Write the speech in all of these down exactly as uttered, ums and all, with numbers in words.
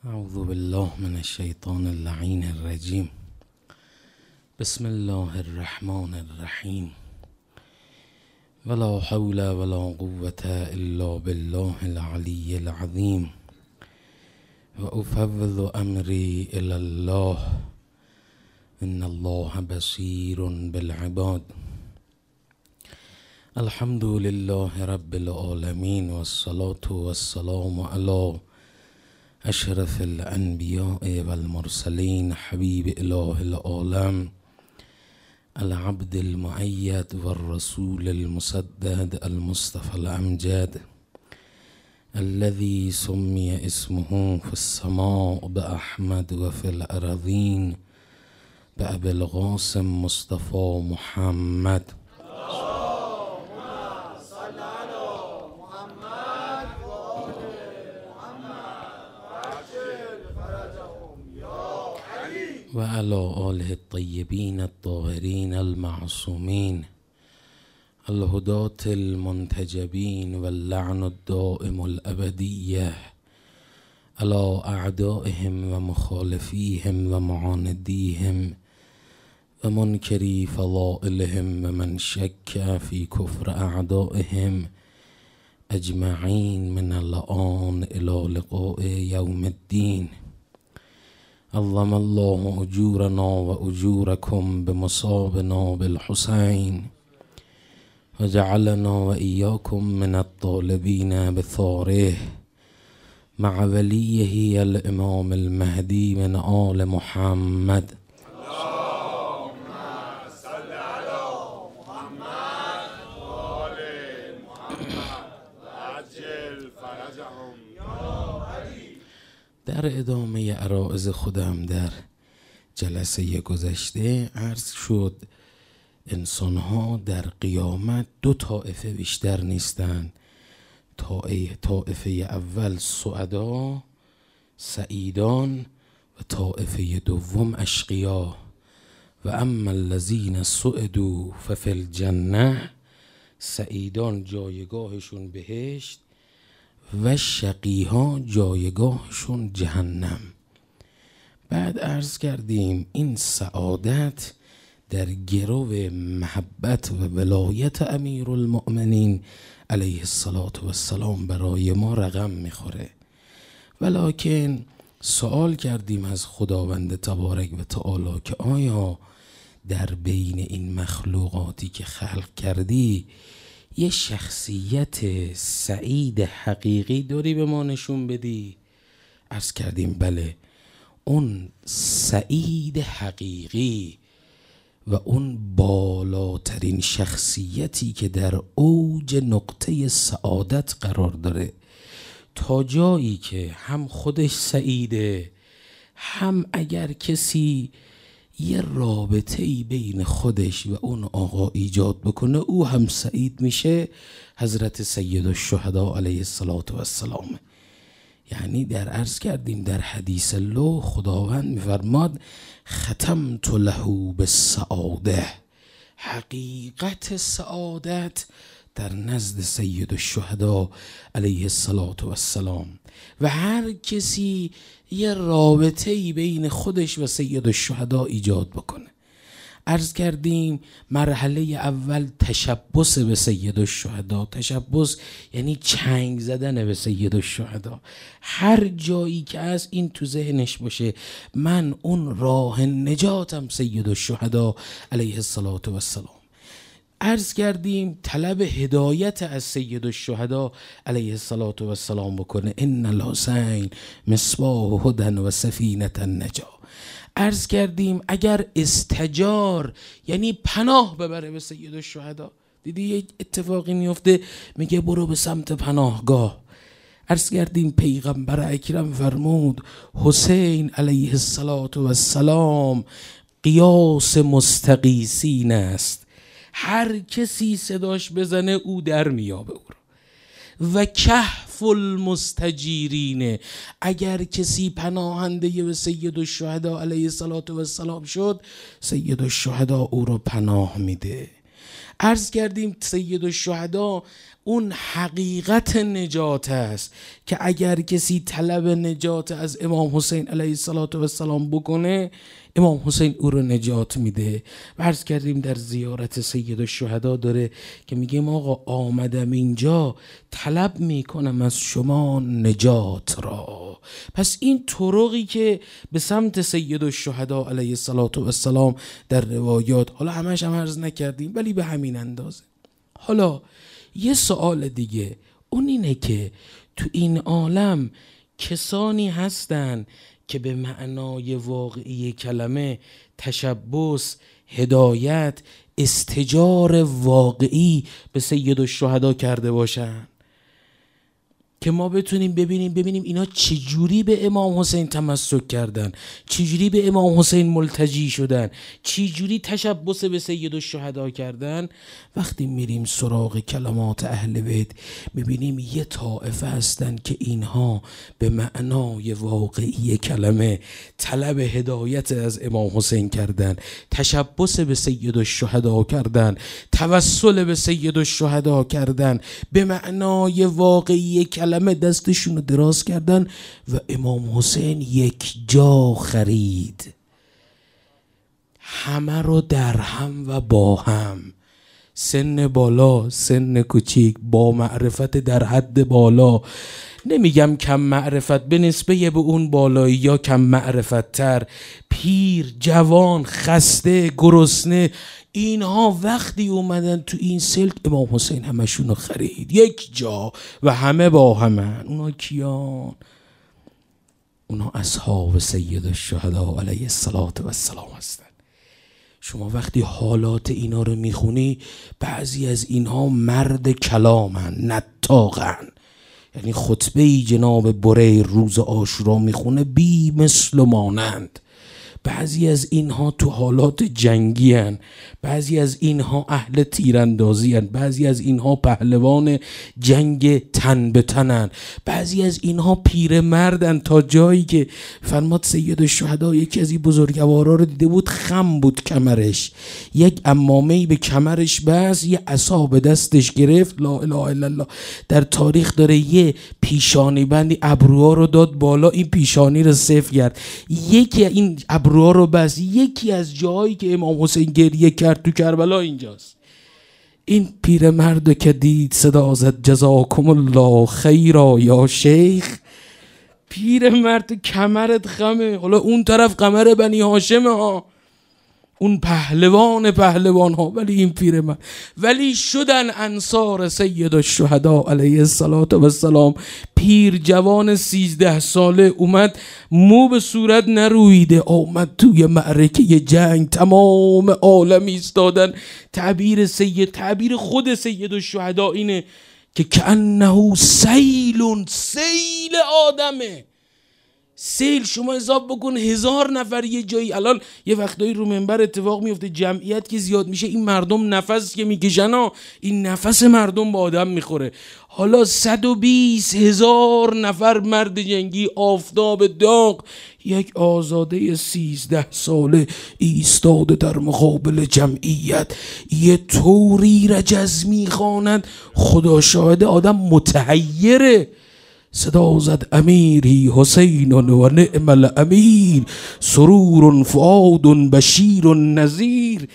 اعوذ بالله من الشیطان اللعین الرجیم. بسم الله الرحمن الرحیم. ولا حول ولا قوة الا بالله العلی العظیم. و افوض امری الی الله ان الله بصیر بالعباد. الحمد لله رب العالمین والصلاة والسلام علی اشرف الانبیاء والمرسلین حبیب اله العالم العبد المؤید والرسول المسدد المصطفى الامجد الذي سمي اسمه في السماء بأحمد وفي الأرضين بأبي القاسم مصطفى محمد. و علی آله الطیبین الطاهرین المعصومین الهداة المنتجبین واللعن الدائم الابدیه علی اعدائهم و مخالفیهم و معاندیهم و منکری فضائلهم و من شک فی کفر اعدائهم اجمعین من الآن الی لقاء یوم الدین. عظم الله اجورنا و اجورکم بمصابنا بالحسین و جعلنا و ایاکم من الطالبین بثاره مع ولیه الامام المهدی من آل محمد. اللهم صل علی محمد و آل محمد و عجل فرجهم یا علی. در ادامه عرائض خودم در جلسه گذشته عرض شد انسانها در قیامت دو طائفه بیشتر نیستند. طائفه اول سعدا سعیدان و طائفه دوم اشقیا. و اما الذین سعدوا ففی الجنه، سعیدان جایگاهشون بهشت و شقیها جایگاهشون جهنم. بعد عرض کردیم این سعادت در گرو محبت و ولایت امیرالمؤمنین علیه الصلاة والسلام برای ما رقم میخوره، ولکن سوال کردیم از خداوند تبارک و تعالی که آیا در بین این مخلوقاتی که خلق کردی یه شخصیت سعید حقیقی داری به ما نشون بدی؟ عرض کردیم بله، اون سعید حقیقی و اون بالاترین شخصیتی که در اوج نقطه سعادت قرار داره، تا جایی که هم خودش سعیده، هم اگر کسی یه رابطه‌ای بین خودش و اون آقا ایجاد بکنه او هم سعید میشه. حضرت سید الشهدا علیه السلام. یعنی در عرض کردیم در حدیث لو خداوند میفرماد ختمت له بالسعاده، حقیقت سعادت در نزد سید الشهدا علیه السلام. و هر کسی یه رابطه‌ای بین خودش و سید الشهدا ایجاد بکنه. عرض کردیم مرحله اول تشبث به سید الشهدا. تشبث یعنی چنگ زدن به سید الشهدا. هر جایی که از این تو ذهنش باشه من اون راه نجاتم سید الشهدا علیه السلام. عرض کردیم طلب هدایت از سید الشهدا علیه السلام بکنه. ان الحسین مصباح هدی و سفینة النجاة. عرض کردیم اگر استجار یعنی پناه ببره به سید الشهدا. دیدی یه اتفاقی میفته میگه برو به سمت پناهگاه. عرض کردیم پیغمبر اکرم فرمود حسین علیه السلام قیاس مستغیثین است، هر کسی صداش بزنه او در میابه او رو. و کهف المستجیرین، اگر کسی پناهنده به سید الشهدا علیه السلام شد سید الشهدا او رو پناه میده. عرض کردیم سید الشهدا اون حقیقت نجات است که اگر کسی طلب نجات از امام حسین علیه السلام بکنه، امام حسین او رو نجات میده. عرض کردیم در زیارت سید الشهدا داره که میگه آقا آمدم اینجا طلب میکنم از شما نجات را. پس این طرقی که به سمت سید الشهدا علیه السلام در روایات، حالا همش هم عرض نکردیم ولی به همین اندازه. حالا یه سوال دیگه، اون اینه که تو این عالم کسانی هستن که به معنای واقعی کلمه تشبث، هدایت، استجار واقعی به سید الشهدا کرده باشن که ما بتونیم ببینیم ببینیم اینا چجوری به امام حسین تمسک کردن، چجوری به امام حسین ملتجی شدن، چجوری تشبث به سید الشهدا کردن. وقتی میریم سراغ کلمات اهل بیت میبینیم یه طائفه هستن که اینها به معنای واقعی کلمه طلب هدایت از امام حسین کردن، تشبث به سید الشهدا کردن، توسل به سید الشهدا کردن، به معنای واقعی کلمه کلمه دستشون رو دراز کردن و امام حسین یک جا خرید، همه رو در هم و با هم، سن بالا، سن کوچیک، با معرفت در حد بالا، نمیگم کم معرفت به نسبه به اون بالایی یا کم معرفت تر، پیر، جوان، خسته، گرسنه، اینها وقتی اومدن تو این سلک امام حسین همشون رو خرید یک جا و همه با همن. اونا کیان؟ اونا اصحاب سید الشهدا علیه السلام هستن. شما وقتی حالات اینا رو میخونی، بعضی از اینها مرد کلامن، نطاقن، یعنی خطبه جناب بریر روز عاشورا میخونه بی مثل و مانند. بعضی از اینها تو حالات جنگی هن، بعضی از اینها اهل تیراندازی هن، بعضی از اینها پهلوان جنگ تن به تنن، بعضی از اینها پیر مردن تا جایی که فرماد سید الشهدا یکی از این بزرگوارا رو دیده بود خم بود کمرش، یک عمامه‌ای به کمرش بس، یه عصا به دستش گرفت، لا اله الا الله، در تاریخ داره یه پیشانی بندی ابروها رو داد بالا، این پیشانی رو صفر کرد، یکی این ابروها رو بس. یکی از جایی که امام حسین گریه کرد تو کربلا اینجاست. این پیرمردو که دید صدا زد جزاکم الله خیرا یا شیخ. پیرمرد کمرت خمه، حالا اون طرف قمر بنی هاشمه ها، اون پهلوان پهلوان ها، ولی این پیرمرد. ولی شدن انصار سید الشهدا علیه السلام. پیر جوان سیزده ساله اومد، مو به صورت نرویده، آمد توی معرکه جنگ، تمام عالم ایستادن. تعبیر سید تعبیر خود سید الشهدا اینه که کأنه سیل، سیل آدمه. سیل، شما حساب بکن هزار نفر یه جایی، الان یه وقتایی رو منبر اتفاق میفته، جمعیت که زیاد میشه، این مردم نفس که میکشن ها، این نفس مردم با آدم میخوره. حالا صد و بیست هزار نفر مرد جنگی، آفتاب داغ، یک آزاده سیزده ساله ایستاده در مقابل جمعیت، یه طوری رجز میخواند، خدا شاهده آدم متحیره. صدا زد امیری حسین و نعم الامیر، سرور فؤاد بشیر نذیر.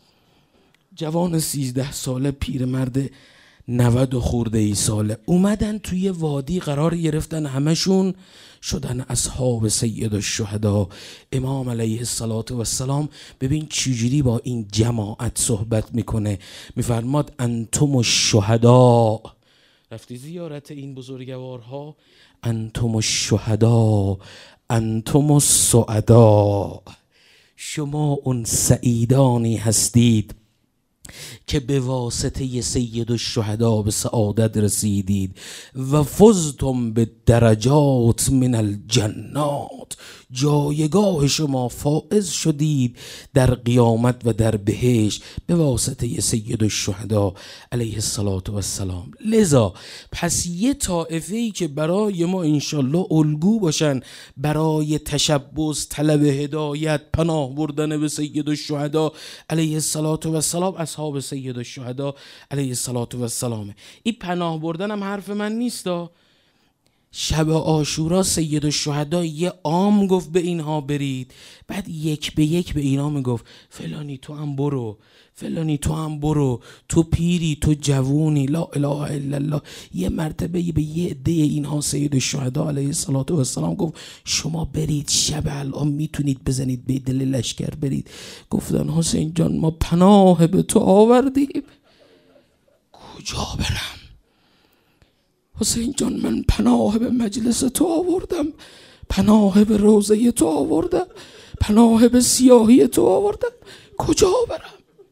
جوان سیزده ساله، پیرمرد نود خورده ای ساله، اومدن توی وادی قرار گرفتن، همشون شدن اصحاب سید الشهدا امام علیه السلام. ببین چجوری با این جماعت صحبت میکنه، میفرماد انتم الشهدا. رفتی زیارت این بزرگوارها؟ انتم الشهدا انتم السعدا، شما اون سعیدانی هستید که به واسطه سید الشهدا به سعادت رسیدید و فزتم به درجات من الجنات، جایگاه شما فائز شدید در قیامت و در بهشت به واسطه سید الشهدا علیه السلام. لذا پس یه طائفه‌ای که برای ما انشالله الگو باشن برای تشبث، طلب هدایت، پناه بردن به سید الشهدا علیه السلام، اصحاب سید الشهدا علیه الصلاة و السلام. این پناه بردن هم حرف من نیستا. شب عاشورا سید الشهدا یه عام گفت به اینها برید، بعد یک به یک به اینا میگفت فلانی تو هم برو، فلانی تو هم برو، تو پیری، تو جوونی، لا اله الا الله. یه مرتبه به یه عده اینها سید الشهدا علیه الصلاة و السلام گفت شما برید، شب الان میتونید بزنید به دل لشکر برید. گفتن حسین جان ما پناه به تو آوردیم، کجا برم؟ حسین جان من پناه به مجلس تو آوردم، پناه به روضه تو آوردم، پناه به سیاهی تو آوردم، کجا برم؟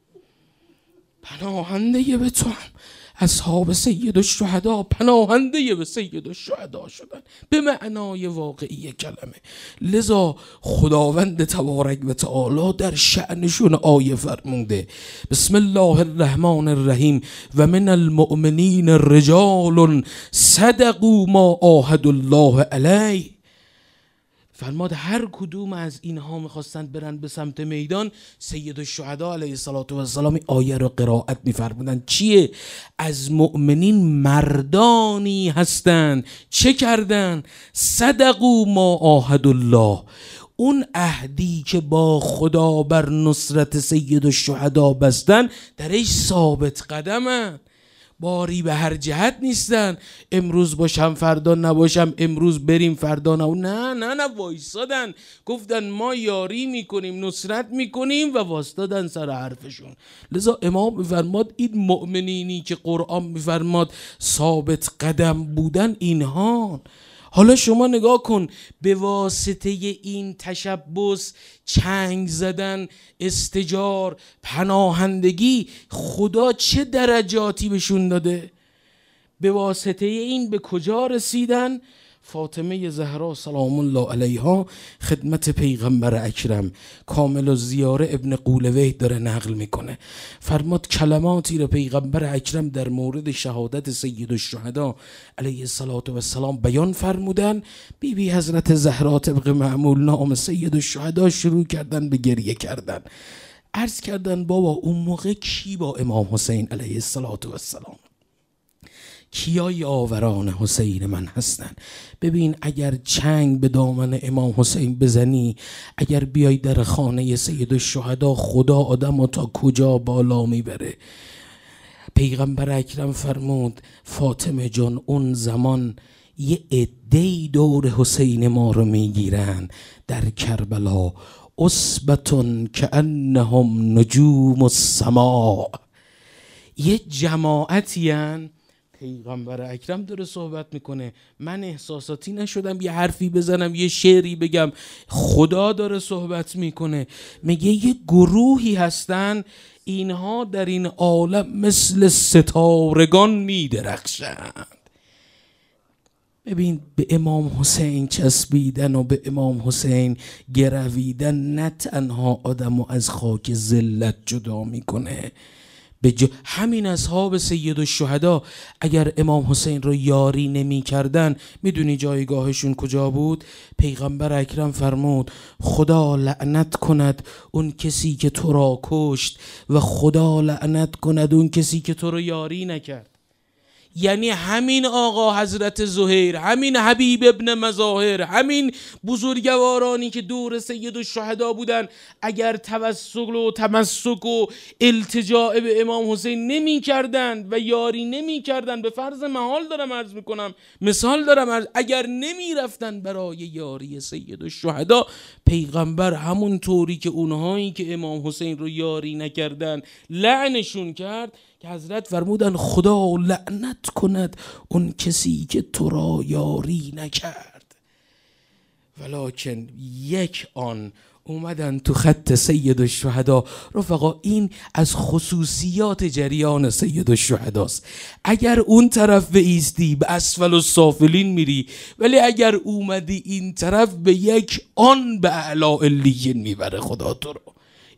پناهنده به تو هم. اصحاب سید الشهدا پناهنده به سید الشهدا شدن به معنای واقعی کلمه. لذا خداوند تبارک و تعالی در شأنشون آیه فرموده بسم الله الرحمن الرحیم و من المؤمنین رجال صدقوا ما عاهدوا الله علیه. فرماد هر کدوم از اینها میخواستند برن به سمت میدان، سید الشهدا علیه الصلاة و السلام آیه رو قرائت میفرمودن. چیه؟ از مؤمنین مردانی هستند چه کردن؟ صدقوا ما عاهدوا الله، اون عهدی که با خدا بر نصرت سید الشهدا بستن درش ثابت قدمن، باری به هر جهت نیستن امروز باشم فردا نباشم، امروز بریم فردا نه نه نه نه وایسادن گفتن ما یاری میکنیم، نصرت میکنیم و واسطادن سر حرفشون. لذا امام میفرماد این مؤمنینی که قرآن میفرماد ثابت قدم بودن اینها. حالا شما نگاه کن به واسطه این تشبث، چنگ زدن، استجار، پناهندگی خدا چه درجاتی بهشون داده؟ به واسطه این به کجا رسیدن؟ فاطمه زهرا سلام الله علیها خدمت پیغمبر اکرم کامل الزیاره ابن قولویه داره نقل میکنه، فرماد کلماتی رو پیغمبر اکرم در مورد شهادت سید الشهدا علیه الصلاة و السلام بیان فرمودن. بی بی حضرت زهرا طبق معمول نام سید الشهدا شروع کردن به گریه کردن. عرض کردن بابا اون موقع کی با امام حسین علیه الصلاة و السلام، کیای آوران حسین من هستن؟ ببین اگر چنگ به دامن امام حسین بزنی، اگر بیای در خانه سید الشهدا، خدا آدم تا کجا بالا میبره. پیغمبر اکرم فرمود فاطمه جان اون زمان یه عده‌ای دور حسین ما رو میگیرن در کربلا، اصبتون کأنهم نجوم السماء، یه جماعتی هن. پیغمبر اکرم داره صحبت میکنه، من احساساتی نشدم یه حرفی بزنم یه شعری بگم، خدا داره صحبت میکنه میگه یه گروهی هستن اینها در این عالم مثل ستارگان میدرخشند. ببین به امام حسین چسبیدن و به امام حسین گرویدن نه تنها آدمو از خاک ذلت جدا میکنه، به ج... همین اصحاب سید الشهدا اگر امام حسین رو یاری نمی کردن میدونی جایگاهشون کجا بود؟ پیغمبر اکرم فرمود خدا لعنت کند اون کسی که تو را کشت و خدا لعنت کند اون کسی که تو رو یاری نکرد. یعنی همین آقا حضرت زهیر، همین حبیب ابن مظاهر، همین بزرگوارانی که دور سید الشهدا بودن اگر توسل و تمسک و التجاع به امام حسین نمی کردن و یاری نمی کردن، به فرض محال دارم عرض میکنم، مثال دارم عرض، اگر نمی رفتن برای یاری سید الشهدا، پیغمبر همون طوری که اونهایی که امام حسین رو یاری نکردن لعنشون کرد که حضرت فرمودن خدا لعنت کند اون کسی که تو را یاری نکرد. ولکن یک آن اومدن تو خط سید الشهدا. رفقا این از خصوصیات جریان سید الشهداست. اگر اون طرف به ایستی به اسفل السافلین میری، ولی اگر اومدی این طرف به یک آن به اعلی علیین میبره خدا تو رو.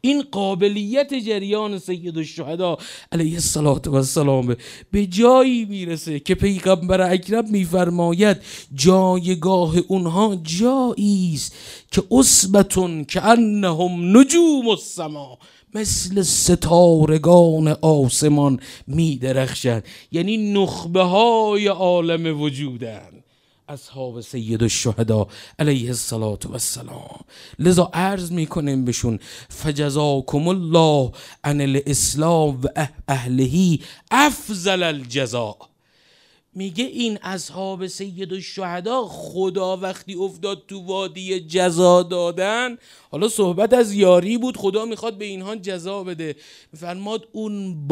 این قابلیت جریان سید الشهدا علیه السلام به جایی میرسه که پیغمبر اکرم میفرماید جایگاه اونها جایی است که عصبتون که انهم نجوم السما، مثل ستارگان آسمان می درخشند، یعنی نخبه های عالم وجودن اصحاب سید الشهدا علیه السلام. لذا عرض میکنیم بهشون فجزاکم الله عن الاسلام و اهلهی افضل الجزاء. میگه این اصحاب سید الشهدا خدا وقتی افتاد تو وادی جزا دادن، حالا صحبت از یاری بود، خدا میخواد به اینها جزا بده، میفرماد اون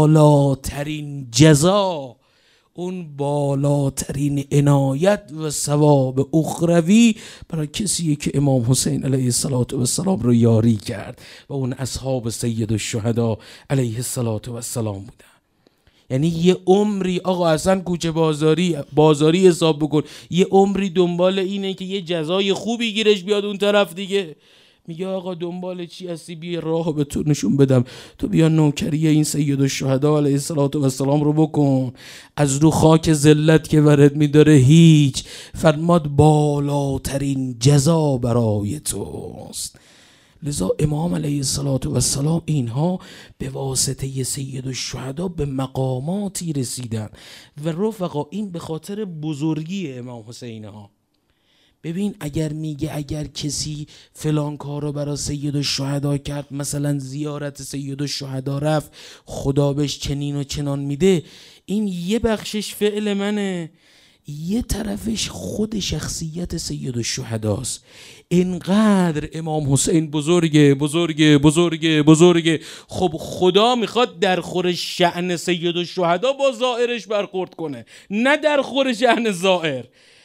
بالاترین جزا، اون بالاترین عنایت و ثواب اخروی برای کسی که امام حسین علیه السلام رو یاری کرد و اون اصحاب سید الشهدا علیه السلام بودن. یعنی یه عمری آقا اصلا کوچه بازاری بازاری حساب بکن، یه عمری دنبال اینه که یه جزای خوبی گیرش بیاد اون طرف دیگه. میگه آقا دنبال چی هستی؟ بیا راه به تو نشون بدم، تو بیا نوکری این سید الشهدا علیه السلام رو بکن، از رو خاک ذلت که ورد میداره هیچ. فرماد بالاترین جزا برای توست. لذا امام علیه السلام اینها به واسطه سید الشهدا به مقاماتی رسیدن و رفقا این به خاطر بزرگی امام حسین ها. ببین اگر میگه اگر کسی فلان کار رو برای سید الشهدا کرد، مثلا زیارت سید الشهدا رفت، خدا بهش چنین و چنان میده، این یه بخشش فعل منه، یه طرفش خود شخصیت سید الشهداست. اینقدر امام حسین بزرگه بزرگه بزرگه بزرگه. خب خدا میخواد در خور شأن سید الشهدا با زائرش برخورد کنه، نه در خور شأن زائر.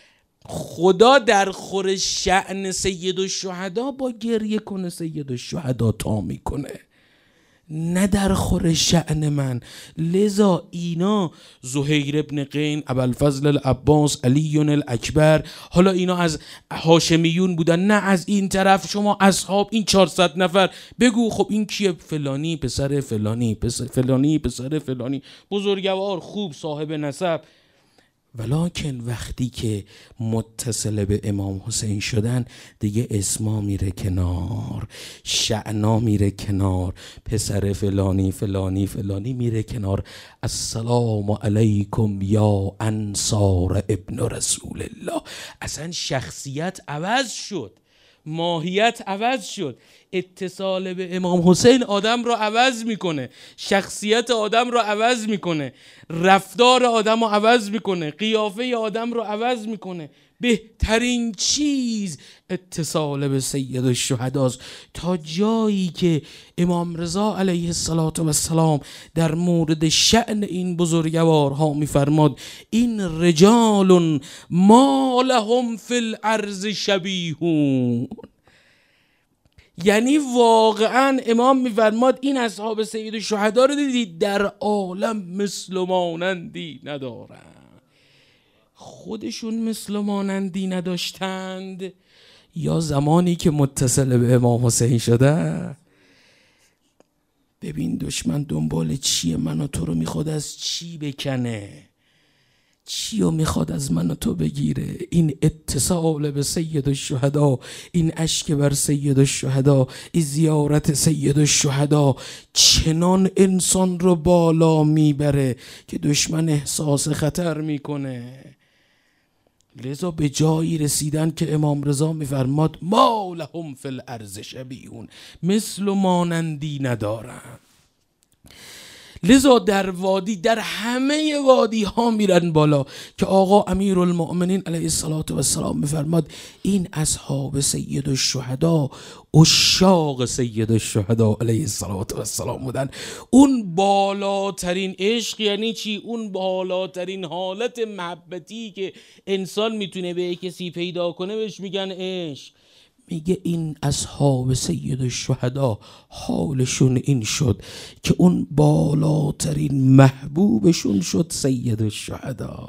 خدا در خور شأن سید الشهدا با گریه کنه سید الشهدا تا میکنه، نه در خور شأن من. لذا اینا زهیر ابن قین، ابوالفضل العباس، علی الاکبر، حالا اینا از هاشمیون بودن، نه از این طرف شما اصحاب این چهارصد نفر بگو خب این کیه؟ فلانی پسر فلانی پسر فلانی پسر فلانی، بزرگوار خوب صاحب نسب. ولکن وقتی که متصل به امام حسین شدن دیگه اسما میره کنار، شعنا میره کنار، پسر فلانی فلانی فلانی میره کنار. السلام علیکم یا انصار ابن رسول الله. اصلا شخصیت عوض شد، ماهیت عوض شد. اتصال به امام حسین آدم رو عوض میکنه، شخصیت آدم رو عوض میکنه، رفتار آدم رو عوض میکنه، قیافه آدم رو عوض میکنه. بهترین چیز اتصال به سید الشهداست، تا جایی که امام رضا علیه السلام در مورد شأن این بزرگوارها میفرماد این رجال ما لهم فی الارض شبیهون. یعنی واقعا امام میفرماد این اصحاب سید الشهدا رو دیدید در عالم مثل مانندی ندارن. خودشون مثل مانندی نداشتند یا زمانی که متصل به امام حسین شده؟ ببین دشمن دنبال چیه؟ من و تو رو میخواد از چی بکنه؟ چی رو میخواد از من و تو بگیره؟ این اتصال به سید الشهدا، این اشک بر سید الشهدا، این زیارت سید الشهدا چنان انسان رو بالا میبره که دشمن احساس خطر میکنه. لذا به جایی رسیدن که امام رضا میفرماد ما لهم فی الارض شبیهون، مثل و مانندی ندارن. لذا در وادی، در همه وادی ها میرن بالا که آقا امیرالمؤمنین علیه السلام میفرماد این اصحاب سید الشهدا عشاق سید الشهدا علیه السلام بودن. اون بالاترین عشق یعنی چی؟ اون بالاترین حالت محبتی که انسان میتونه به کسی پیدا کنه بهش میگن عشق. میگه این اصحاب سید الشهدا حالشون این شد که اون بالاترین محبوبشون شد سید الشهدا.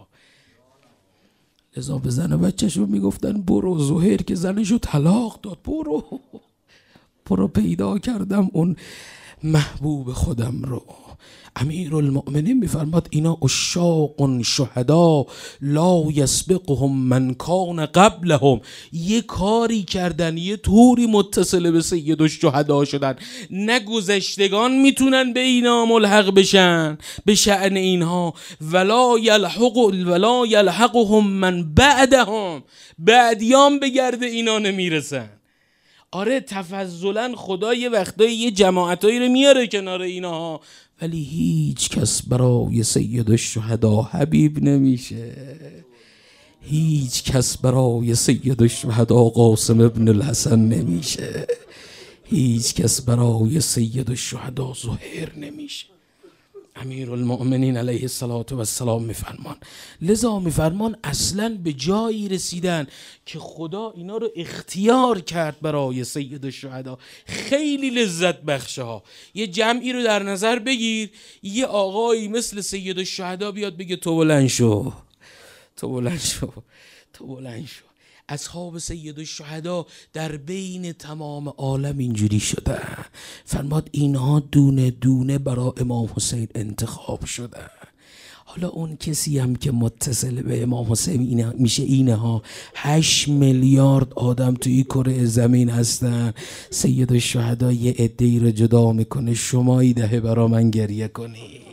لذا به زن و بچه‌شون میگفتن برو. زهیر که زنشو طلاق داد، برو رو پیدا کردم اون محبوب خودم رو. امیرالمؤمنین میفرماد اینا عشاق شهدا لا یسبقهم من کان قبلهم. یه کاری کردن، یه طوری متصل به سید الشهدا شدن، نه گذشتگان میتونن به اینا ملحق بشن به شأن اینها، ولا یلحق ولا یلحقهم من بعدهم، بعدیام به گرد اینا نمیرسن. آره تفضلا خدا یه وقتایی یه جماعتایی رو میاره کنار اینها، ولی هیچ کس برای سید الشهدا حبیب نمیشه. هیچ کس برای سید الشهدا قاسم ابن الحسن نمیشه. هیچ کس برای سید الشهدا زهیر نمیشه. امیرالمؤمنین علیه الصلاة و السلام میفرمان، لذا میفرمان اصلا به جایی رسیدن که خدا اینا رو اختیار کرد برای سید الشهدا. خیلی لذت بخشه ها. یه جمعی رو در نظر بگیر، یه آقایی مثل سید الشهدا بیاد بگه تو بلند شو، تو بلند شو، تو بلند شو. اصحاب سید الشهدا در بین تمام عالم اینجوری شدن. فرماد اینها دونه دونه برای امام حسین انتخاب شدن. حالا اون کسی هم که متصل به امام حسین میشه اینها، هشت میلیارد آدم توی کره زمین هستن. سید الشهدا یه عده‌ای رو جدا میکنه. شما ای دهه برا من گریه کنید،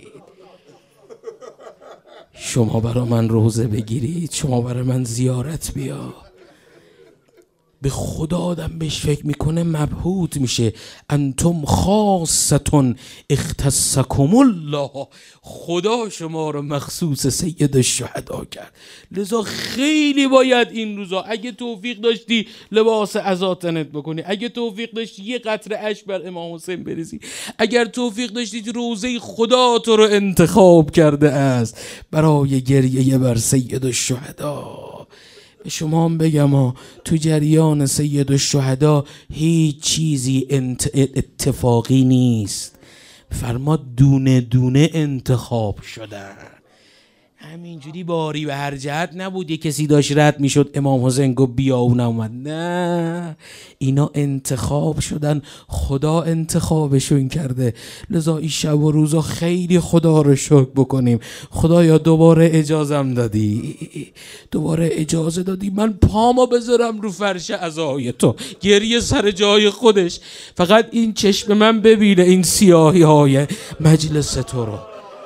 شما برا من روزه بگیرید، شما برا من زیارت بیا. به خدا آدم بهش فکر میکنه مبهوت میشه. انتم خاصتون اختصکم الله، خدا شما رو مخصوص سید الشهدا کرد. لذا خیلی باید این روزا اگه توفیق داشتی لباس عزا تنت بکنی، اگه توفیق داشتی یه قطره اشک بر امام حسین بریزی، اگر توفیق داشتی روزه خدا تو رو انتخاب کرده است برای گریه بر سید الشهدا. به شما هم بگم ها، تو جریان سید الشهدا هیچ چیزی اتفاقی نیست. فرماد دونه دونه انتخاب شدن. همینجوری باری به هر جهت نبود. یه کسی داشت رد میشد امام حسین گفت بیا اون اومد. نه، اینا انتخاب شدن، خدا انتخابشون کرده. لذا این شب و روزا خیلی خدا رو شکر بکنیم. خدایا دوباره اجازم دادی، دوباره اجازه دادی من پامو بذارم رو فرش عزای تو، گریه سر جای خودش، فقط این چشم من ببینه این سیاهی های مجلس تو رو.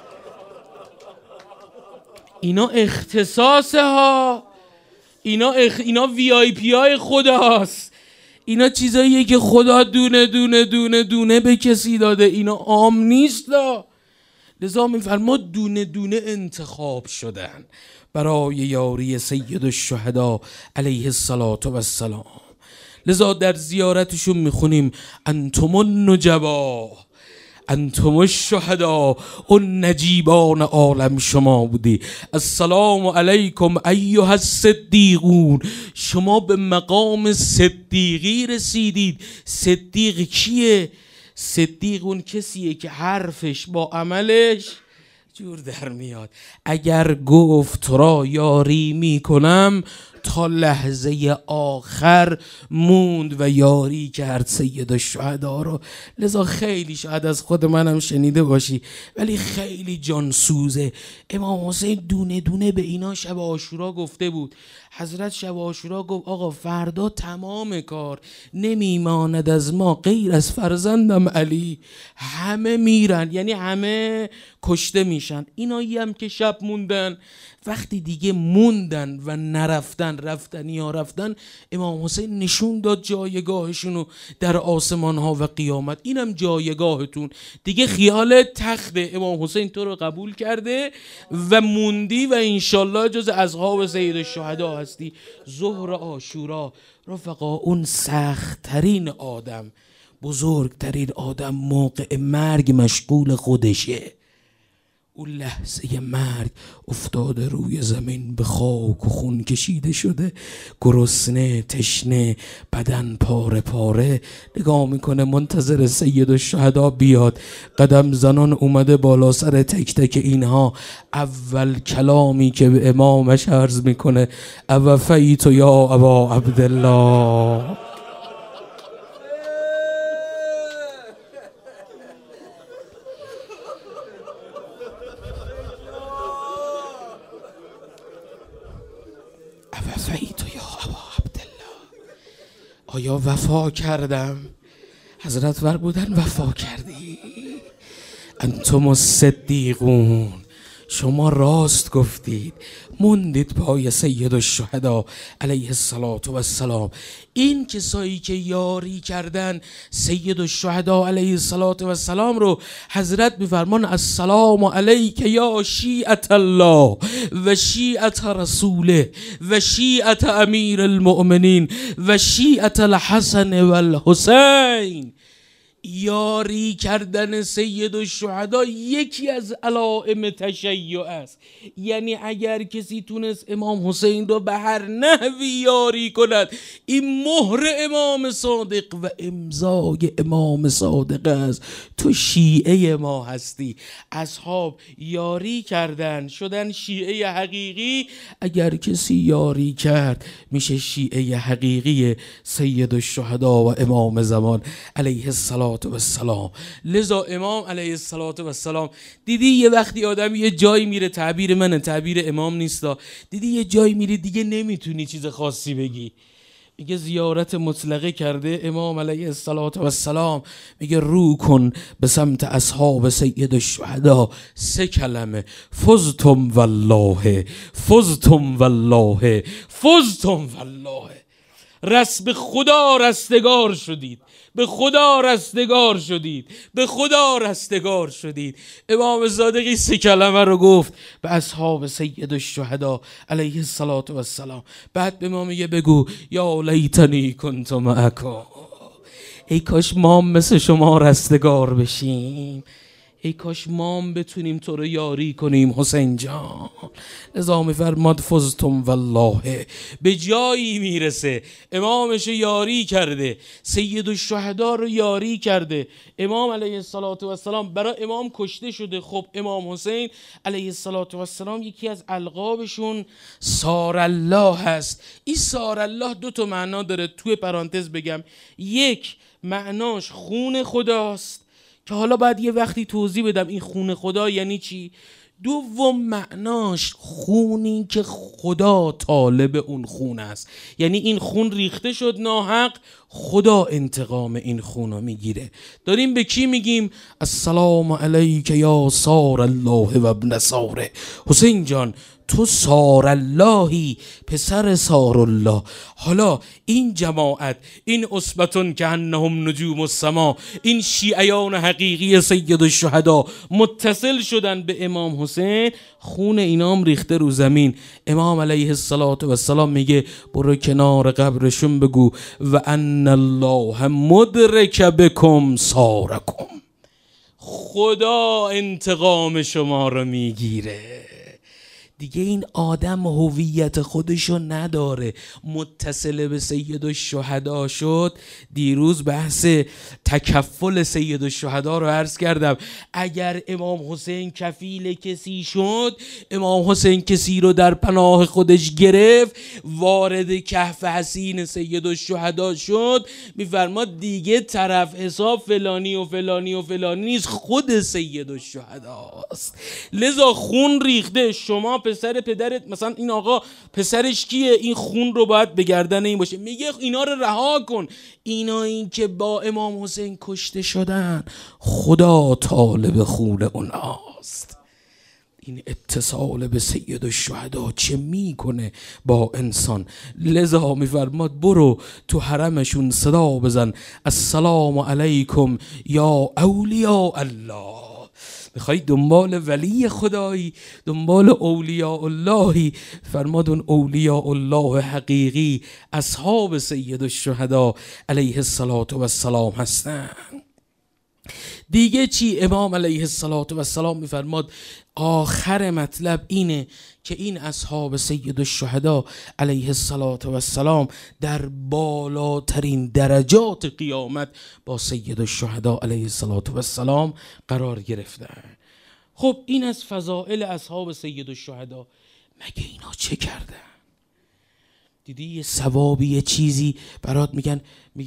اینا اختصاصه ها، اینا اخ... اینا وی آی پی های خداست. اینا چیزاییه که خدا دونه دونه دونه دونه به کسی داده، اینا عام نیست. لذا میفرما دونه دونه انتخاب شدن برای یاری سید الشهدا علیه الصلاة و السلام. لذا در زیارتشون میخونیم انتم النجبا، انتم الشهدا، اون نجیبان عالم شما بودی. السلام علیکم ایها الصدیقون، شما به مقام صدیقی رسیدید. صدیق کیه؟ صدیق اون کسیه که حرفش با عملش جور در میاد. اگر گفت تو را یاری میکنم تا لحظه آخر موند و یاری کرد سید الشهدا رو. لذا خیلی شاید از خود منم شنیده باشی ولی خیلی جانسوزه. امام حسین دونه دونه به اینا شب عاشورا گفته بود. حضرت شب عاشورا گفت آقا فردا تمام کار نمیماند از ما غیر از فرزندم علی. همه میرن، یعنی همه کشته میشن. اینایی هم که شب موندن، وقتی دیگه موندن و نرفتن، رفتن یا رفتن، امام حسین نشون داد جایگاهشونو در آسمان ها و قیامت. اینم جایگاهتون دیگه. خیال تخت امام حسین تو رو قبول کرده و موندی و انشالله جز اصحاب سید الشهدا هستی. ظهر عاشورا رفقا، اون سخت ترین آدم، بزرگترین آدم موقع مرگ مشغول خودشه. اون لحظه مرگ افتاده روی زمین، به خاک و خون کشیده شده، گرسنه، تشنه، بدن پاره پاره، نگاه میکنه منتظر سید الشهدا بیاد. قدم زنان اومده بالا سر تک تک اینها. اول کلامی که به امامش عرض میکنه اوفیت یا ابا عبدالله. آیا وفا کردم؟ حضرت فرمودن وفا کردی. انتم الصدیقون، شما راست گفتید، موندید پای سید الشهدا علیه الصلاة و السلام. این کسایی که یاری کردن سید الشهدا علیه الصلاة و السلام رو حضرت میفرمان السلام علیک یا شیعة الله و شیعة رسوله و شیعة امیر المؤمنین و شیعة الحسن و الحسین. یاری کردن سید الشهدا یکی از علائم تشیع است. یعنی اگر کسی تونست امام حسین رو به هر نحوی یاری کند، این مهر امام صادق و امضای امام صادق است، تو شیعه ما هستی. اصحاب یاری کردن شدن شیعه حقیقی. اگر کسی یاری کرد میشه شیعه حقیقی سید الشهدا و امام زمان علیه السلام و السلام. لذا امام علیه الصلاة و السلام، دیدی یه وقتی آدم یه جایی میره، تعبیر منه، تعبیر امام نیستا، دیدی یه جایی میری دیگه نمیتونی چیز خاصی بگی، میگه زیارت مطلقه کرده امام علیه الصلاة و السلام، میگه رو کن به سمت اصحاب سید الشهدا، سه کلمه، فزتم والله فزتم والله فزتم والله. رس به خدا رستگار شدید، به خدا رستگار شدید، به خدا رستگار شدید. امام صادقی سه کلمه رو گفت به اصحاب سید الشهدا علیه الصلاة و السلام. بعد به ما میگه بگو یا لیتنی کنت معکم، ای کاش ما مثل شما رستگار بشیم، ای کاش ما بتونیم تو رو یاری کنیم حسین جان. لذا میفرماد فزتم والله، به جایی میرسه امامش یاری کرده، سید الشهدا رو یاری کرده. امام علیه الصلاة و السلام برای امام کشته شده. خب امام حسین علیه الصلاة و السلام یکی از القابشون سار الله هست. این سار الله دو تا معنا داره، توی پرانتز بگم. یک معناش خون خداست که حالا باید یه وقتی توضیح بدم این خون خدا یعنی چی. دوم معناش خونی که خدا طالب اون خون است، یعنی این خون ریخته شد ناحق، خدا انتقام این خون رو میگیره. داریم به کی میگیم؟ السلام علیک یا سار الله و ابن ساره. حسین جان تو سار اللهی، پسر سار الله. حالا این جماعت، این اصبتون که انهم نجوم السما، این شیعیان حقیقی سید الشهدا متصل شدن به امام حسین، خون اینام ریخته رو زمین. امام علیه الصلاة و السلام میگه برو کنار قبرشون بگو و ان الله مدرک بکم سارکم، خدا انتقام شما رو میگیره. دیگه این آدم هویت خودشو نداره، متصل به سید الشهدا شد. دیروز بحث تکفل سید الشهدا رو عرض کردم. اگر امام حسین کفیل کسی شد، امام حسین کسی رو در پناه خودش گرفت، وارد کهف حسین سید الشهدا شد، میفرماد دیگه طرف حساب فلانی و فلانی و فلانی نیست، خود سید الشهداست. لذا خون ریخته، شما پسر پدرت، مثلا این آقا پسرش کیه، این خون رو باید به گردن این باشه. میگه اینا رو رها کن، اینا این که با امام حسین کشته شدن، خدا طالب خون اوناست. این اتصال به سید الشهدا چه میکنه با انسان. لذا میفرماد برو تو حرمشون صدا بزن السلام علیکم یا اولیاء الله. میخوای دنبال ولی خدایی، دنبال اولیاء اللهی، فرماد اون اولیاء الله حقیقی اصحاب سید الشهدا علیه الصلاة و السلام هستن. دیگه چی؟ امام علیه الصلاة و السلام میفرماد آخر مطلب اینه که این اصحاب سید الشهدا علیه الصلاة و السلام در بالاترین درجات قیامت با سید الشهدا علیه الصلاة و السلام قرار گرفتن. خب این از فضائل اصحاب سید الشهدا. مگه اینا چه کردن؟ دیدی یه ثوابی، یه چیزی برات میگن، میگه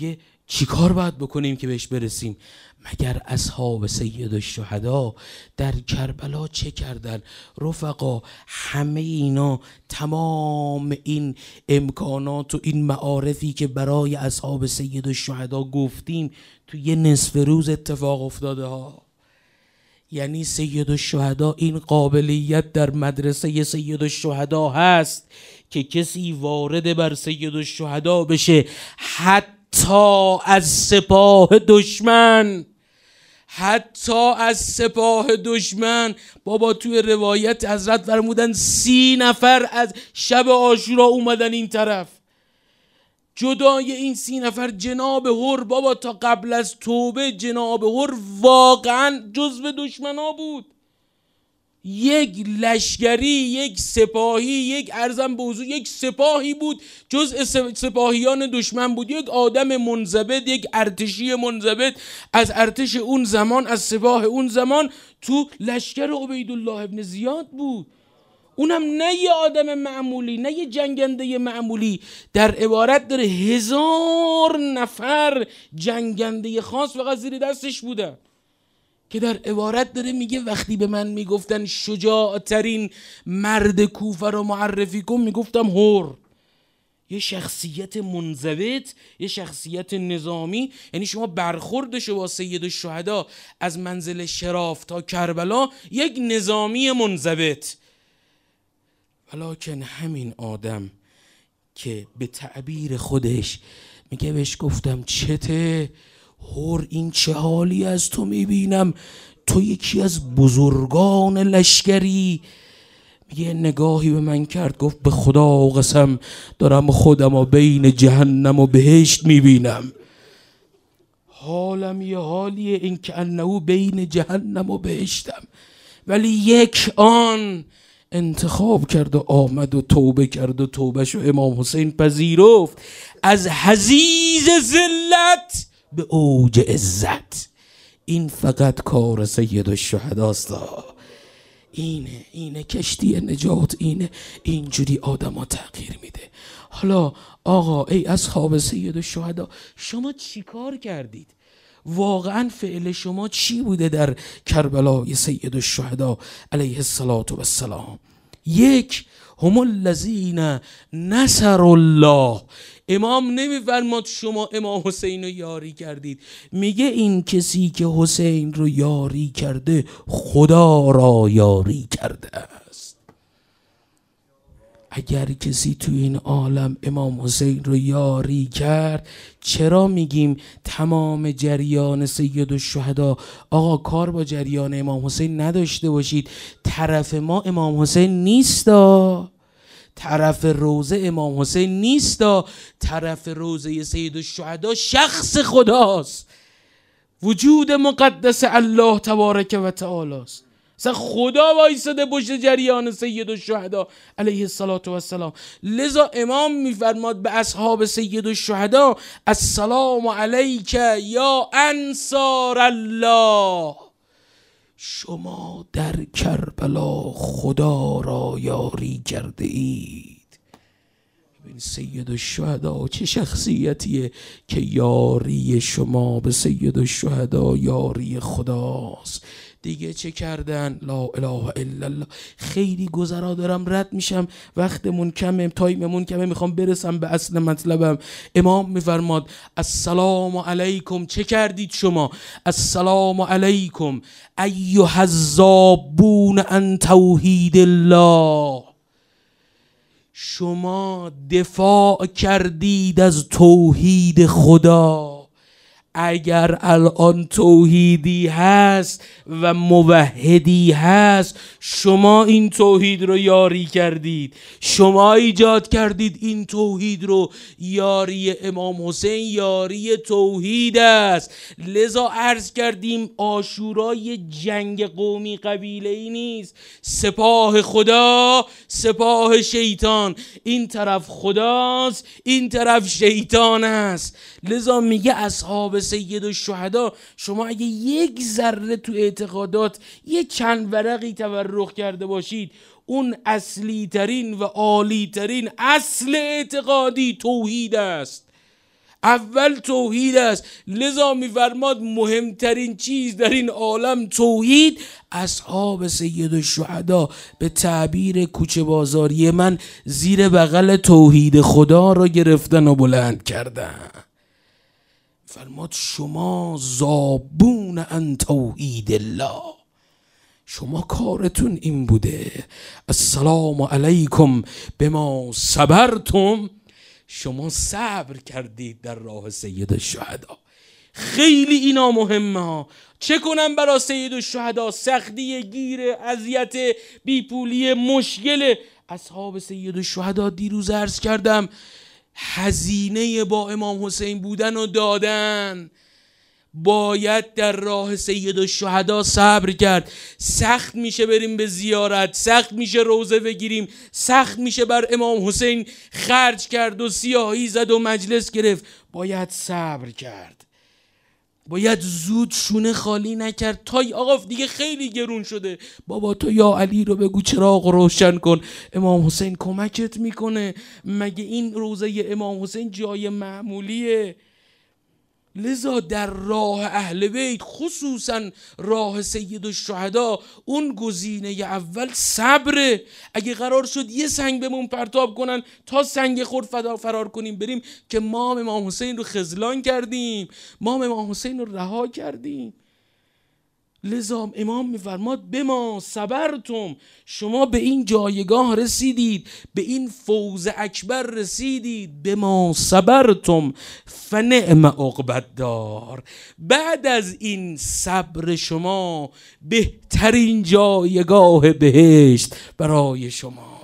چی کار باید بکنیم که بهش برسیم؟ مگر اصحاب سید الشهدا در کربلا چه کردن؟ رفقا همه اینا، تمام این امکانات و این معارفی که برای اصحاب سید الشهدا گفتیم تو یه نصف روز اتفاق افتاده ها. یعنی سید الشهدا این قابلیت در مدرسه سید الشهدا هست که کسی وارد بر سید الشهدا بشه حتی از سپاه دشمن، حتی از سپاه دشمن. بابا توی روایت حضرت فرمودن سی نفر از شب عاشورا اومدن این طرف. جدای این سی نفر جناب هر، بابا تا قبل از توبه جناب هر واقعا جزو دشمنا بود. یک لشکری، یک سپاهی، یک ارزم به حضور یک سپاهی بود، جزء سپاهیان دشمن بود. یک آدم منضبط، یک ارتشی منضبط از ارتش اون زمان، از سپاه اون زمان تو لشکر عبیدالله ابن زیاد بود. اونم نه یه آدم معمولی، نه یه جنگنده معمولی، در عبارت داره هزار نفر جنگنده خاص فقط زیر دستش بودن، که در عبارت داره میگه وقتی به من میگفتن شجاع ترین مرد کوفه رو معرفی کن میگفتم هر. یه شخصیت منضبط، یه شخصیت نظامی. یعنی شما برخوردش با سید الشهدا از منزل شراف تا کربلا یک نظامی منضبط. ولکن همین آدم که به تعبیر خودش میگه بهش گفتم چته هر، این چه حالی از تو میبینم، تو یکی از بزرگان لشکری. یه نگاهی به من کرد گفت به خدا قسم دارم خودم و بین جهنم و بهشت میبینم. حالم یه حالیه این که انهو بین جهنم و بهشتم. ولی یک آن انتخاب کرد و آمد و توبه کرد و توبهش و امام حسین پذیرفت، از حضیض ذلت به اوج عزت. این فقط کار سید الشهداست. اینه اینه کشتی نجات، اینه اینجوری آدم ها تغییر میده. حالا آقا ای اصحاب سید الشهدا، شما چی کار کردید؟ واقعا فعل شما چی بوده در کربلای سید الشهدا علیه السلام؟ یک، هم الذین نصر الله. امام نمیفرماد شما امام حسین رو یاری کردید، میگه این کسی که حسین رو یاری کرده خدا را یاری کرده است. اگر کسی تو این عالم امام حسین رو یاری کرد، چرا میگیم تمام جریان سید الشهدا؟ آقا کار با جریان امام حسین نداشته باشید، طرف ما امام حسین نیستا، طرف روزه امام حسین نیستا، طرف روزه سید الشهدا شخص خداست، وجود مقدس الله تبارک و تعالی است. اصلا خدا وایساده پشت جریان سید الشهدا علیه السلام. لذا امام میفرماد به اصحاب سید الشهدا السلام علیک یا انصار الله، شما در کربلا خدا را یاری کرده اید. ببین سید الشهدا چه شخصیتیه که یاری شما به سید الشهدا یاری خداست. دیگه چه کردن؟ لا اله الا الله. خیلی گذرا دارم رد میشم، وقتمون کمه، تایممون کمه، میخوام برسم به اصل مطلبم. امام میفرماد السلام علیکم، چه کردید شما؟ السلام علیکم ایها الذابون عن توحید الله، شما دفاع کردید از توحید خدا. اگر الان توحیدی هست و موحدی هست، شما این توحید رو یاری کردید، شما ایجاد کردید این توحید رو. یاری امام حسین یاری توحید است. لذا عرض کردیم عاشورا یه جنگ قومی قبیله ای نیست، سپاه خدا سپاه شیطان، این طرف خداست این طرف شیطان است. لذا میگه اصحاب سید الشهدا شما اگه یک ذره تو اعتقادات یه چند ورقی تورق کرده باشید، اون اصلی ترین و عالی ترین اصل اعتقادی توحید است. اول توحید است. لذا می‌فرماد مهمترین چیز در این عالم توحید. اصحاب سید الشهدا به تعبیر کوچه بازاری من زیر بغل توحید خدا را گرفتن و بلند کردن. فرماد شما زابون عن توحید الله، شما کارتون این بوده السلام علیکم بما صبرتم، شما صبر کردید در راه سید الشهدا. خیلی اینا مهمه ها. چه کنم برای سید الشهدا؟ سختی، گیر، اذیت، بیپولی، مشکل. اصحاب سید الشهدا دیروز عرض کردم هزینه با امام حسین بودن و دادن. باید در راه سید الشهدا صبر کرد. سخت میشه بریم به زیارت، سخت میشه روزه بگیریم، سخت میشه بر امام حسین خرج کرد و سیاهی زد و مجلس گرفت. باید صبر کرد، باید زود شونه خالی نکرد. تا آقا دیگه خیلی گرون شده، بابا تو یا علی رو بگو چراغ روشن کن، امام حسین کمکت میکنه. مگه این روزه امام حسین جای معمولیه؟ لذا در راه اهل بیت، خصوصا راه سید الشهدا، اون گزینه اول صبره. اگه قرار شد یه سنگ بهمون پرتاب کنن تا سنگ خورد فرار کنیم بریم، که ما امام حسین رو خذلان کردیم، ما امام حسین رو رها کردیم. لذا امام میفرماد بما صبرتم، شما به این جایگاه رسیدید، به این فوز اکبر رسیدید. بما صبرتم فنعم عقبی الدار، بعد از این صبر شما بهترین جایگاه بهشت برای شماست.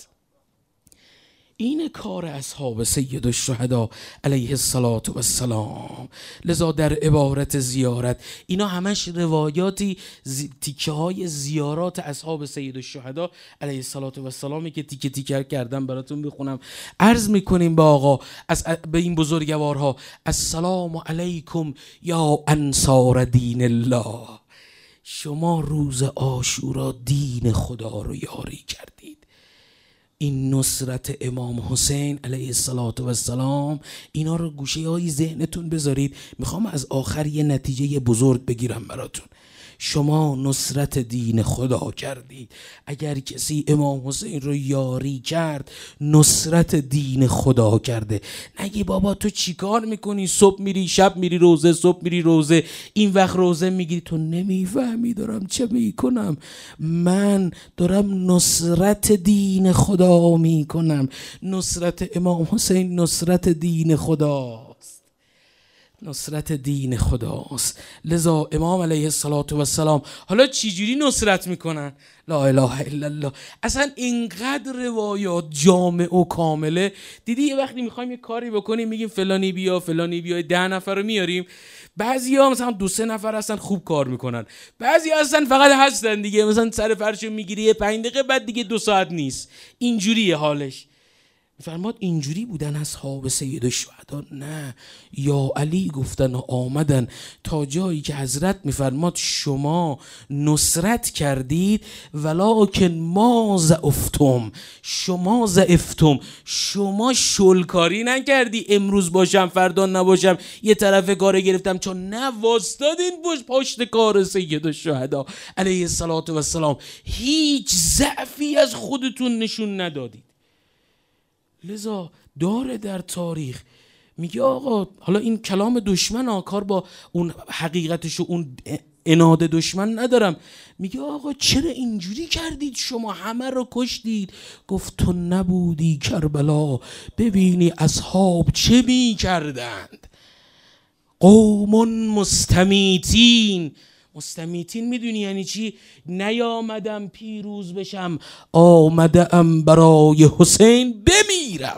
این کار اصحاب سید الشهدا علیه الصلاة و السلام. لذا در عبارت زیارت، اینا همش روایاتی زی... تیکه های زیارات اصحاب سید الشهدا علیه الصلاة و السلامی که تیکه تیکه کردم براتون بخونم. عرض میکنیم به آقا، از به این بزرگوارها، السلام علیکم یا انصار دین الله، شما روز عاشورا دین خدا رو یاری کردید. این نصرت امام حسین علیه الصلاة و السلام، اینا رو گوشه های ذهنتون بذارید. میخوام از آخر یه نتیجه بزرگ بگیرم براتون. شما نصرت دین خدا کردید. اگر کسی امام حسین رو یاری کرد، نصرت دین خدا کرده. نگی بابا تو چیکار میکنی؟ صبح میری شب میری روزه، صبح میری روزه، این وقت روزه میگیری. تو نمیفهمی دارم چه میکنم. من دارم نصرت دین خدا میکنم. نصرت امام حسین نصرت دین خدا، نصرت دین خداست. لذا امام علیه الصلاة و السلام حالا چجوری نصرت میکنن؟ لا اله الا الله. اصلا اینقدر روایات جامع و کامله. دیدی یه وقتی میخوایم یه کاری بکنیم میگیم فلانی بیا فلانی بیا، ده نفر رو میاریم. بعضی ها مثلا دو سه نفر هستن خوب کار میکنن، بعضی هستن فقط هستن دیگه، مثلا سر فرشو میگیری پنج دقیقه بعد دیگه دو ساعت نیست. اینجوریه حالش. فرماد اینجوری بودن اصحاب سید الشهدا؟ نه، یا علی گفتن و آمدن تا جایی که حضرت میفرماد شما نصرت کردید ولکن ما ضعفتم، شما ضعفتم، شما شلکاری نکردی امروز باشم فردا نباشم یه طرف کار گرفتم، چون نه واسطادین پشت کار سید الشهدا علیه الصلاة و السلام، هیچ ضعفی از خودتون نشون ندادید. لذا داره در تاریخ میگه آقا، حالا این کلام دشمن ها، کار با اون حقیقتش و اون اناد دشمن ندارم، میگه آقا چرا اینجوری کردید؟ شما همه رو کشتید. گفت تو نبودی کربلا، ببینی اصحاب چه میکردند. قوم مستمیتین. مستمیتین میدونی یعنی چی؟ نیامدم پیروز بشم، آمدم برای حسین بمیرم.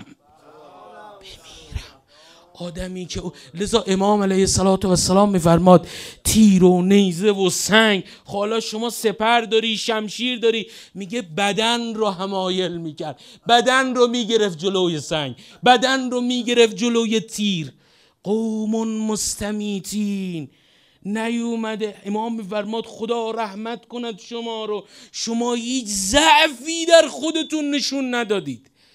بمیرم. آدمی که لذا امام علیه الصلاة و السلام میفرماد تیر و نیزه و سنگ، حالا شما سپر داری شمشیر داری، میگه بدن رو حمایل میکرد، بدن رو میگرفت جلوی سنگ، بدن رو میگرفت جلوی تیر. قوم مستمیتین. نیومده. امام میفرماد خدا رحمت کند شما رو، شما هیچ ضعفی در خودتون نشون ندادید.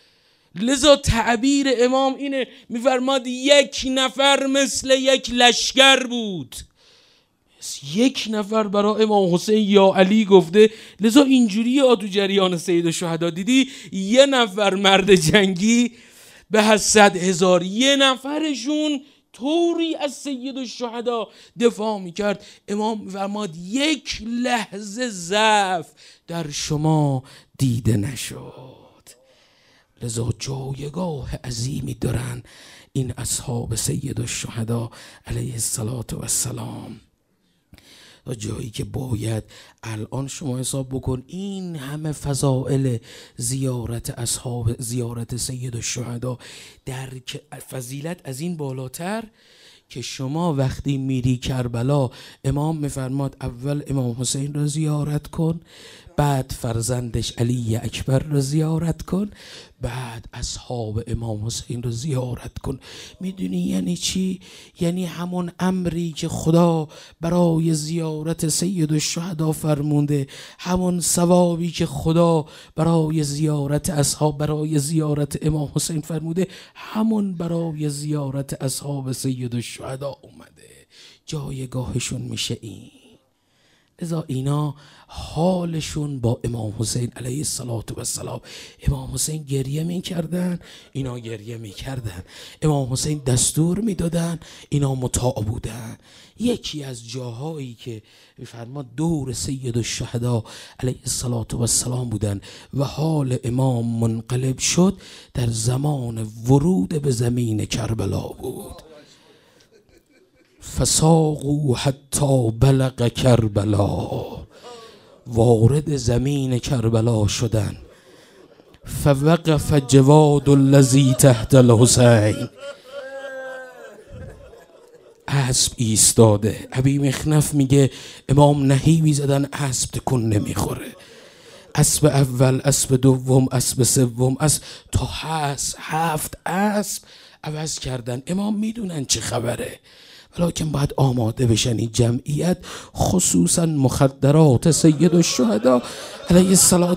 لذا تعبیر امام اینه، میفرماد یک نفر مثل یک لشکر بود. یک نفر برای امام حسین یا علی گفته. لذا اینجوری ها تو جریان سید الشهدا دیدی یه نفر مرد جنگی به از صد هزار، یه نفرشون طوری از سید الشهدا دفاع میکرد. امام فرماد یک لحظه ضعف در شما دیده نشد. لذا جایگاه عظیمی دارن این اصحاب سید الشهدا علیه السلام. تا جایی که باید الان شما حساب بکن این همه فضائل زیارت اصحاب زیارت سید الشهدا در فضیلت از این بالاتر که شما وقتی میری کربلا امام میفرماد اول امام حسین رو زیارت کن، بعد فرزندش علی اکبر رو زیارت کن، بعد اصحاب امام حسین رو زیارت کن. میدونی یعنی چی؟ یعنی همون امری که خدا برای زیارت سید الشهدا فرمونده، همون ثوابی که خدا برای زیارت اصحاب برای زیارت امام حسین فرموده، همون برای زیارت اصحاب سید الشهدا اومده. جایگاهشون میشه این. لذا اینا حالشون با امام حسین علیه السلام، امام حسین گریه می کردن، اینا گریه می کردن. امام حسین دستور می دادن، اینا مطاع بودن. یکی از جاهایی که فرما دور سید الشهدا علیه السلام بودن و حال امام منقلب شد در زمان ورود به زمین کربلا بود. فساقوا حتی بلغ کربلا، وارد زمین کربلا شدن. فوقف جواد الذی تحت الحسین، اسب ایستاده. ابی مخنف میگه امام نهیبی زدن، اسب تکون نمیخوره. اسب اول، اسب دوم، اسب سوم، اسب تا هست هفت اسب عوض کردن. امام میدونن چه خبره، ولیکن باید آماده بشن این جمعیت، خصوصا مخدرات سید الشهدا علیه السلام.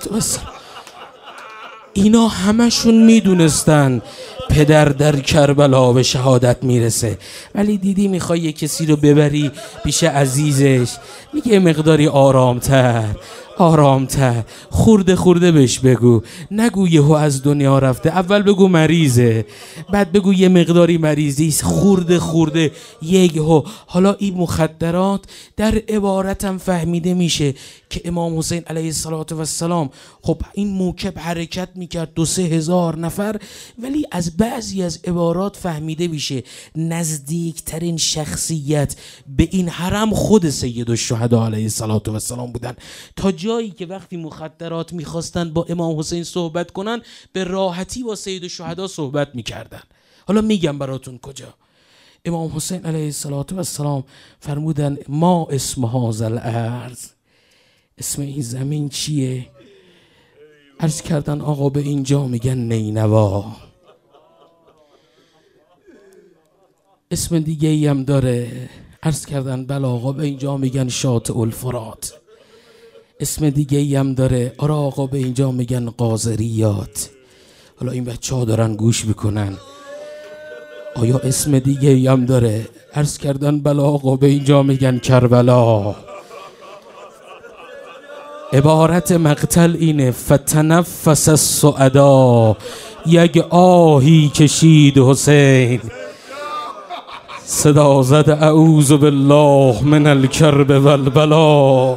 اینا همشون میدونستن پدر در کربلا به شهادت میرسه، ولی دیدی میخوای یه کسی رو ببری پیش عزیزش، میگه مقداری آرامتر آرامتر خورده خورده بهش بگو، نگو یهو از دنیا رفته. اول بگو مریضه، بعد بگو یه مقداری مریضی، خورده خورده یهو. حالا این مخدرات در عبارتم فهمیده میشه که امام حسین علیه السلام خب این موکب حرکت میکرد دو سه هزار نفر، ولی از بعضی از عبارات فهمیده میشه نزدیکترین شخصیت به این حرم خود سید الشهدا علیه السلام بودن. تا جایی که وقتی مخدرات میخواستن با امام حسین صحبت کنن به راحتی با سید الشهدا صحبت میکردن. حالا میگم براتون کجا. امام حسین علیه السلام فرمودن ما اسم هذا الارض، اسم این زمین چیه؟ عرض کردن آقا به اینجا میگن نینوا. اسم دیگه ای هم داره. عرض کردن بله آقا به اینجا میگن شاطئ الفرات. اسم دیگه ای هم داره. آره آقا به اینجا میگن قاذریات. حالا این بچه ها دارن گوش میکنن. آیا اسم دیگه ای هم داره؟ عرض کردن بله آقا به اینجا میگن کربلا. عبارت مقتل اینه فتنفس السعدا، یک آهی کشید حسین، صدا زد اعوذ بالله من الکرب والبلا.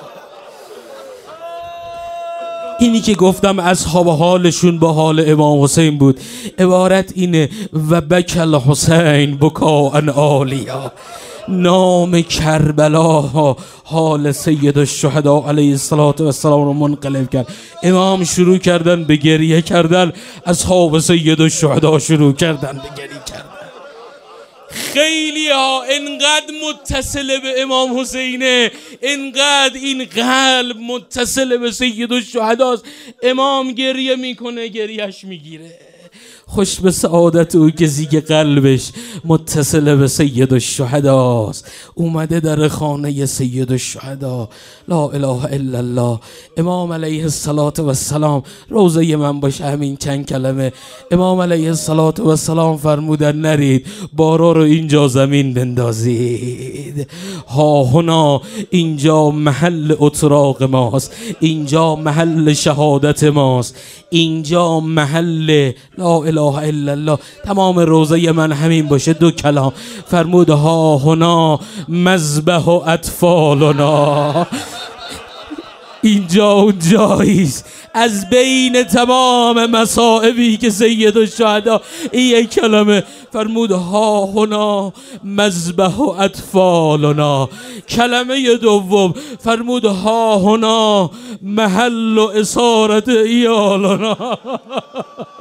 اینی که گفتم اصحاب حالشون با حال امام حسین بود. عبارت اینه و بکل حسین بکاء عالیا. نام کربلا حال سید الشهدا علیه السلام رو منقلب کرد. امام شروع کردن به گریه کردن، اصحاب سید الشهدا شروع کردن به گریه کردن. خیلی ها انقدر متصل به امام حسینه، انقدر این قلب متصل به سید الشهداست، امام گریه میکنه گریهش میگیره. خوش به سعادت او که زیگ قلبش متصل به سید الشهداست. اومده در خانه سید الشهدا. لا اله الا الله. امام علیه الصلاة و السلام روزه من باشه همین چند کلمه. امام علیه الصلاة و السلام فرمودن نرید بارا رو اینجا زمین بندازید. ها هنا، اینجا محل اتراق ماست، اینجا محل شهادت ماست، اینجا محل لا اله الا الله. تمام روزه من همین باشه. دو کلام فرمود ها هنا مذبح و اطفالنا. اینجا اون جاییست از بین تمام مصائبی که سید الشهدا این یک کلمه فرمود ها هنا مذبح و اطفالنا. کلمه دوم فرمود ها هنا محل و اسارت ایالنا.